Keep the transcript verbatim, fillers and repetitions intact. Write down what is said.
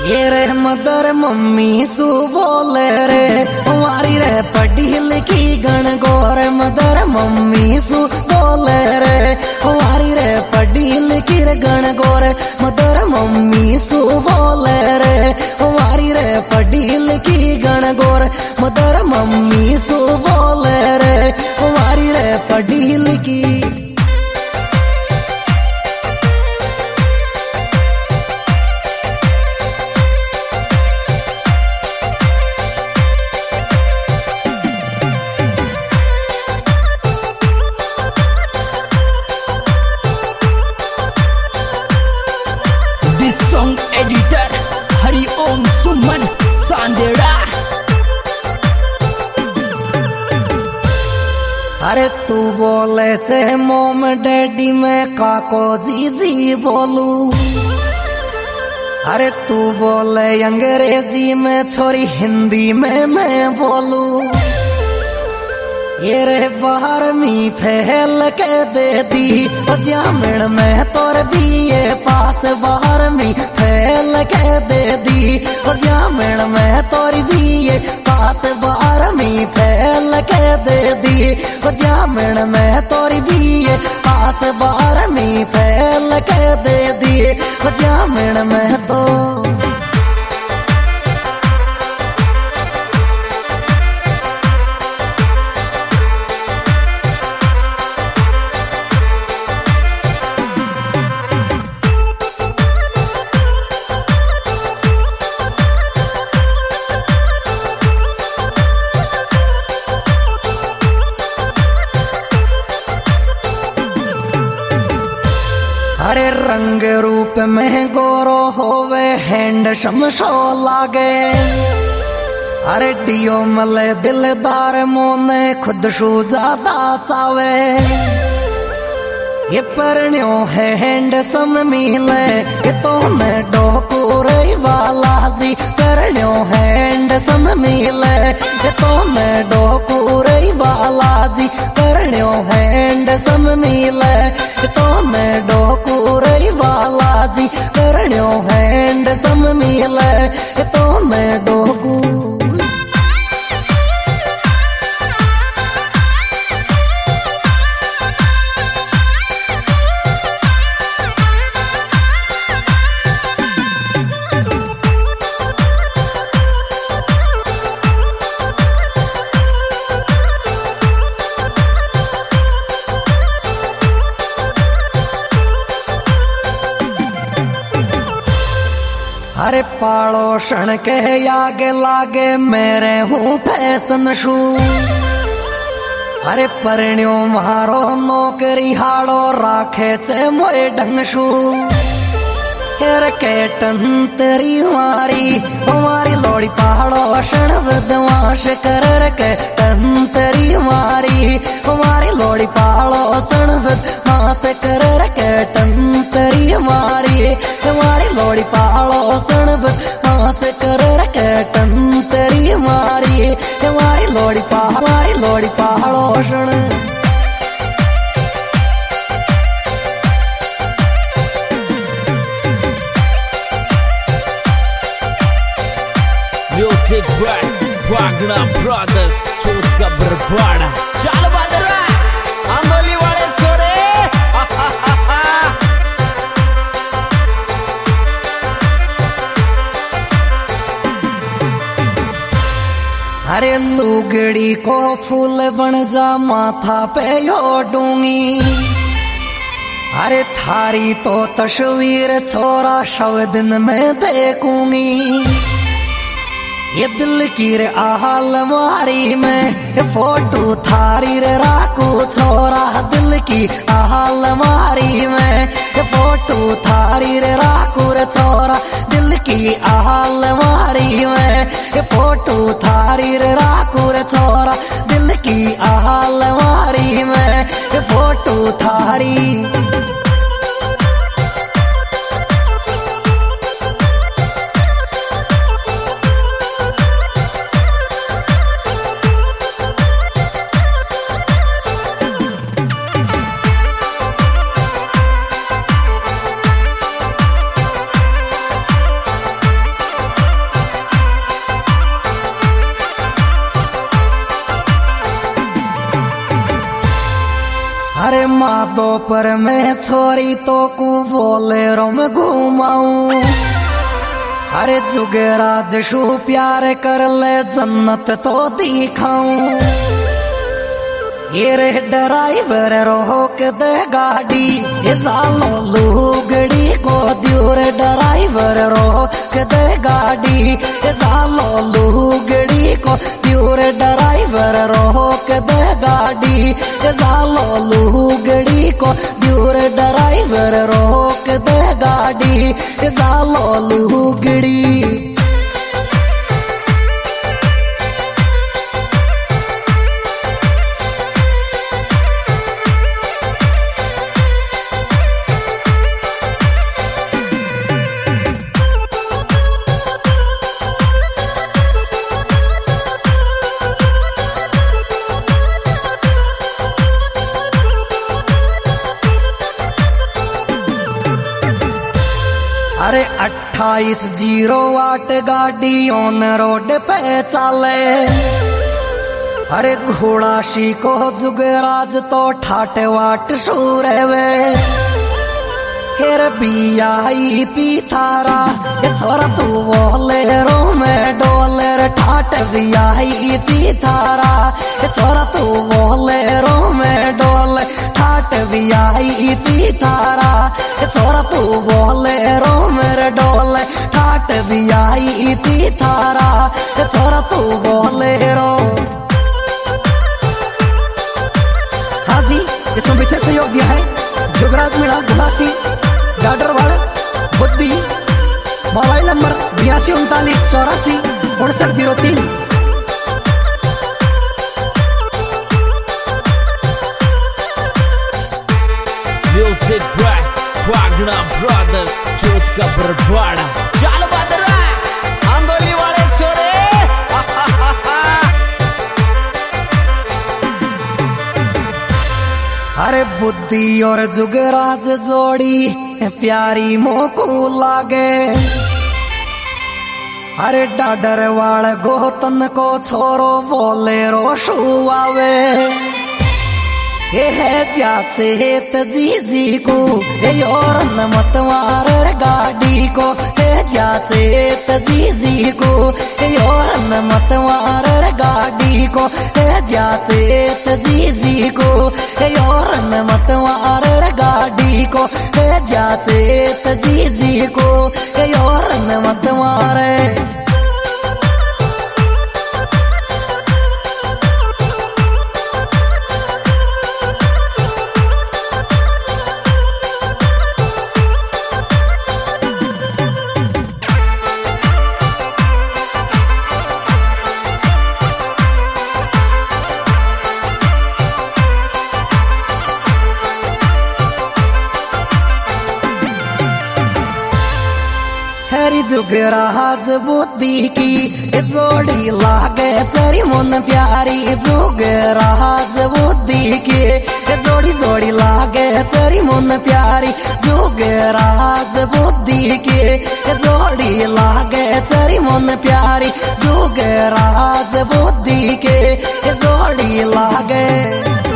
ये रे mother mummy सु बोले रे हमारी रे पढ़ी लिखी गण गोर मदर मम्मी सु बोले रे हमारी रे पढ़ी लिखी रे गण गोर मदर मम्मी सु बोले रे हमारी रे पढ़ी लिखी गण गोर मदर मम्मी सु बोले रे हमारी रे पढ़ी लिखी। Song editor Hari Om Suman Sandera. अरे तू बोले से मोम डैडी में काको जी जी बोलू। अरे तू बोले अंग्रेजी में छोरी हिंदी में मैं बोलू। ये रे बाहर मी फैल के दे दी जामण में तोर दिए पास बाहर मी फैल के दे दी जामण में तोर दिए पास बाहर मी फैल के दे दी जामण में तोर दिए पास बाहर मी फैल के दे दी जामण में तो। अरे रंग रूप में गोरो होवे हैंड शमशो लागे। अरे डियो मले दिलदार मोने खुद शू ज्यादा चावे। ये परण्यो है हैंड सम मिले ये तो मैं डोकुरई वाला जी परण्यो हैंड सम मिले ये तो मैं डोकुरई वाला जी परण्यो हैंड सम मिले ये तो मैं डोकुरई वाला जी परण्यो हैंड सम मिले ये तो मैं डोकू। अरे पाड़ोशन के आगे लागे मेरे हूँ फैशन शू। अरे परण्यो मारो नौकरी हाड़ो राखे चे मोए ढंग शू। हेर केटन तेरी हमारी हमारी लोड़ी पहाड़ो शण बदमाश कर के टन तेरी हमारी हमारी लोड़ी पहाड़ो शण बदमाश कर के टन तेरी हमारी हमारी लोड़ी पहाड़ो शण बदमाश कर के टन तेरी हमारी हमारी लोड़ी पहाड़ हमारी लोड़ी पहाड़ो शण। म्यूजिक बाय वागड़ा ब्रदर्स चोट का बरबाड़ा। चल बदरा आंदोली वाले छोरे। अरे लुगड़ी को फूल बन जा माथा पे ओढ़ूंगी। अरे थारी तो तस्वीर छोरा शव दिन में देखूंगी। ये दिल की रे अलमारी में ये फोटो थारी रे राखू छोरा दिल की अलमारी में ये फोटो थारी रे राखू रे छोरा दिल की अलमारी में ये फोटो थारी रे राखू रे छोरा दिल की अलमारी में ये फोटो थारी। दोपहर में छोरी तो को बोलेरो में घुमाऊं। अरे जुगराज शू प्यार कर ले जन्नत तो दिखाऊं। ये रे ड्राइवर रोक दे गाड़ी ये सालो लुगड़ी को दियो रे ड्राइवर रोक दे गाड़ी ये सालो लुगड़ी को दियो रे ड्राइवर रोक दे गाड़ी ये सालो लुगड़ी को दियो रे ड्राइवर रोक दे गाड़ी ये सालो लुगड़ी। अरे अट्ठाईस जीरो आठ गाड़ी ऑन रोड पे चले। अरे घोड़ा शी को जुगराज तो ठाटे वाट सूरे वे। हेर बियाई पीथारा ये छोरा तू बोले रो में डोलर ठाट बियाई पीथारा ये छोरा तू बोले रो में डोले ठाट बियाई पीथारा ये छोरा तू बोले रो मेरे डोले ठाट बियाई पीथारा ये छोरा तू बोले रो। हाँ जी, इसमें विशेष सहयोग दिया है जुगराज मीणा गुलासी गाडरवाड़ बुद्धि। मोबाइल नंबर बयासी उनतालीस चौरासी उनसठ जीरो तीन। म्यूजिक बाय वागड़ा ब्रदर्स चोट का बरबाड़ा। चल बदरा आंदोली वाले छोरे। अरे बुद्धि और जुगराज जोड़ी प्यारी मोको लागे। अरे डाडर वाल गोतन को छोरो बोले रोशु आवे। ये है जाचेत जी जी को ये और मत मार गाड़ी को ये जाचेत जी जी को ये और मत मार गाड़ी को ये जाचेत जी जी को ये और मत मार गाड़ी को ये जाचेत जी जी को ये और मत मारे। हरी जुगराज बुद्धि की जोड़ी लागे चरी मन प्यारी। जुगराज बुद्धि की जोड़ी जोड़ी लागे चरी मन प्यारी। जुगराज बुद्धि की जोड़ी लागे चरी मन प्यारी। जुगराज बुद्धि के जोड़ी लागे।